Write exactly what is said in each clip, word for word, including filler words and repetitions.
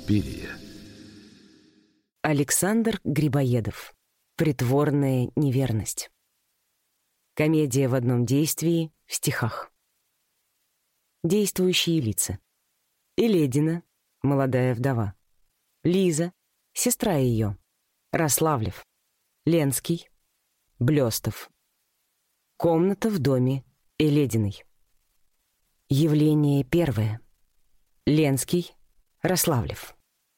Суспирия. Александр Грибоедов. Притворная неверность. Комедия в одном действии в стихах. Действующие лица. Эледина, молодая вдова. Лиза, сестра ее. Рославлев. Ленский. Блёстов. Комната в доме Элединой. Явление первое. Ленский. Рославлев.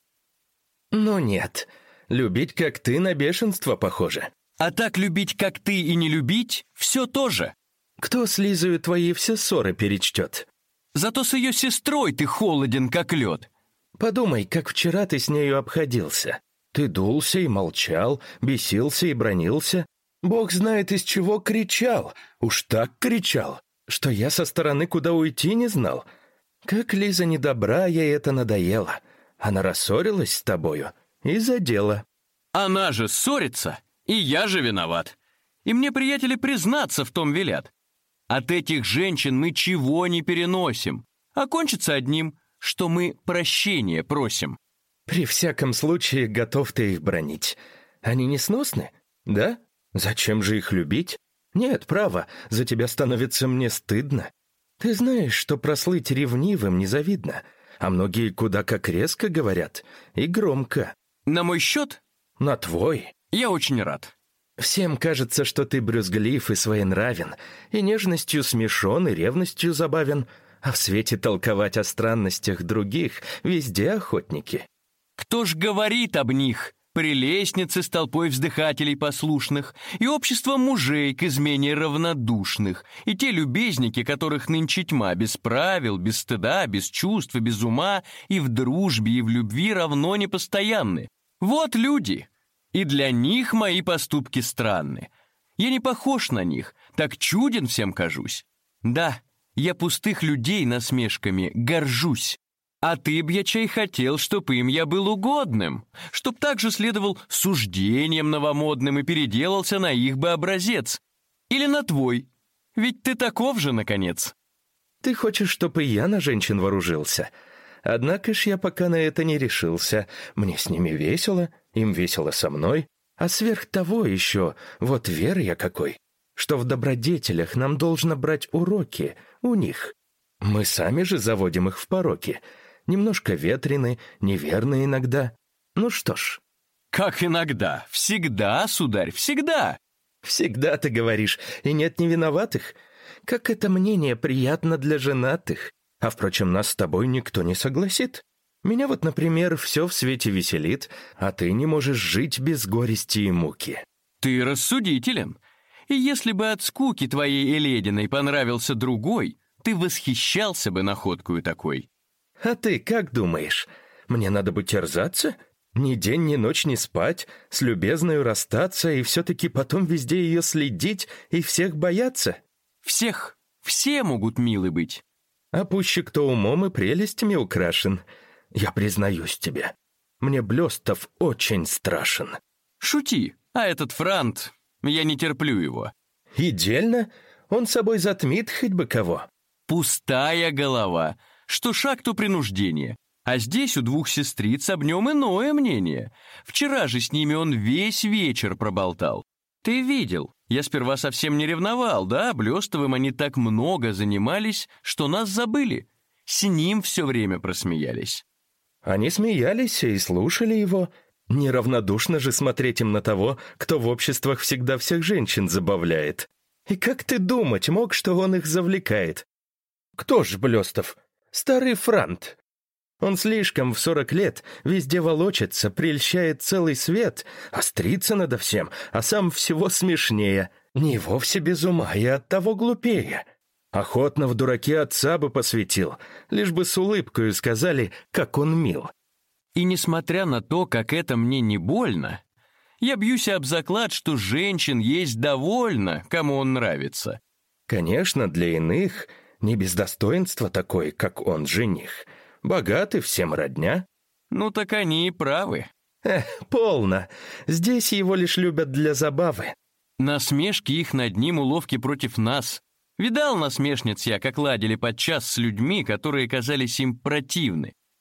Ну нет, любить как ты на бешенство похоже. А так любить как ты и не любить — все тоже. Кто с Лизою твои все ссоры перечтет? Зато с ее сестрой ты холоден, как лед. Подумай, как вчера ты с нею обходился. Ты дулся и молчал, бесился и бронился. Бог знает, из чего кричал. Уж так кричал, что я со стороны куда уйти не знал. Как Лиза недобра, ей это надоело. Она рассорилась с тобою и задела. Она же ссорится, и я же виноват. И мне приятели признаться в том велят. От этих женщин мы чего не переносим, а кончится одним, что мы прощения просим. При всяком случае готов ты их бронить. Они несносны, да? Зачем же их любить? Нет, право, за тебя становится мне стыдно. Ты знаешь, что прослыть ревнивым незавидно, а многие куда как резко говорят и громко. На мой счет? На твой. Я очень рад. Всем кажется, что ты брюзглив и своенравен, и нежностью смешон, и ревностью забавен, а в свете толковать о странностях других везде охотники. Кто ж говорит об них? Прелестницы с толпой вздыхателей послушных, и общество мужей к измене равнодушных, и те любезники, которых нынче тьма, без правил, без стыда, без чувств и без ума, и в дружбе, и в любви равно непостоянны. Вот люди, и для них мои поступки странны. Я не похож на них, так чуден всем кажусь. Да, я пустых людей насмешками горжусь. А ты б, я чай, хотел, чтоб им я был угодным, чтоб также следовал суждениям новомодным и переделался на их бы образец. Или на твой, ведь ты таков же, наконец. Ты хочешь, чтоб и я на женщин вооружился? Однако ж я пока на это не решился. Мне с ними весело, им весело со мной. А сверх того еще, вот вер я какой, что в добродетелях нам должно брать уроки у них. Мы сами же заводим их в пороки. Немножко ветрены, неверны иногда. Ну что ж. Как иногда? Всегда, сударь, всегда. Всегда, ты говоришь, и нет невиноватых. Как это мнение приятно для женатых. А, впрочем, нас с тобой никто не согласит. Меня вот, например, все в свете веселит, а ты не можешь жить без горести и муки. Ты рассудителен. И если бы от скуки твоей Элединой понравился другой, ты восхищался бы находкою такой. А ты как думаешь, мне надо бы терзаться? Ни день, ни ночь не спать, с любезною расстаться и все-таки потом везде ее следить и всех бояться? Всех, все могут милы быть. А пуще кто умом и прелестями украшен. Я признаюсь тебе, мне Блёстов очень страшен. Шути, а этот франт, я не терплю его. И дельно, он собой затмит хоть бы кого. Пустая голова. Что шаг, то принуждение. А здесь у двух сестриц об нем иное мнение. Вчера же с ними он весь вечер проболтал. Ты видел, я сперва совсем не ревновал, да? Блёстовым они так много занимались, что нас забыли. С ним все время просмеялись. Они смеялись и слушали его. Неравнодушно же смотреть им на того, кто в обществах всегда всех женщин забавляет. И как ты думать мог, что он их завлекает? Кто ж Блёстов? Старый франт. Он слишком в сорок лет везде волочится, прельщает целый свет, острится надо всем, а сам всего смешнее. Не вовсе без ума и оттого глупее. Охотно в дураке отца бы посвятил, лишь бы с улыбкою сказали, как он мил. И несмотря на то, как это мне не больно, я бьюсь об заклад, что женщин есть довольно, кому он нравится. Конечно, для иных не без достоинства такой, как он, жених. Богаты, всем родня. Ну так они и правы. Эх, полно. Здесь его лишь любят для забавы. Насмешки их над ним, уловки против нас. Видал насмешниц я, как ладили подчас с людьми, которые казались им противны.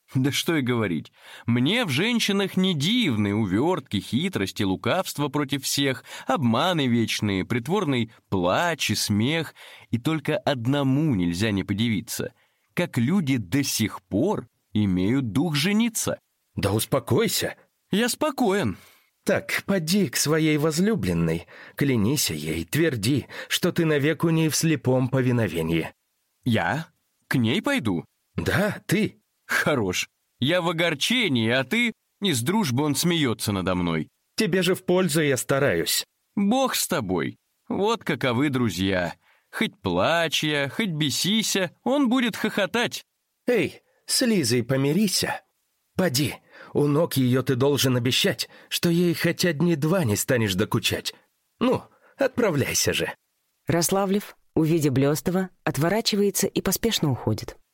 Да что и говорить. Мне в женщинах не дивны увертки, хитрости, лукавство против всех, обманы вечные, притворный плач и смех. И только одному нельзя не подивиться, как люди до сих пор имеют дух жениться. Да успокойся. Я спокоен. Так, поди к своей возлюбленной, клянися ей, тверди, что ты навек у ней в слепом повиновении. Я? К ней пойду? Да, ты. Хорош. Я в огорчении, а ты... Из дружбы он смеется надо мной. Тебе же в пользу я стараюсь. Бог с тобой. Вот каковы друзья. Хоть плачь я, хоть бесися, он будет хохотать. Эй, с Лизой помирися. Поди, у ног ее ты должен обещать, что ей хотя дни два не станешь докучать. Ну, отправляйся же. Рославлев, увидя Блёстова, отворачивается и поспешно уходит.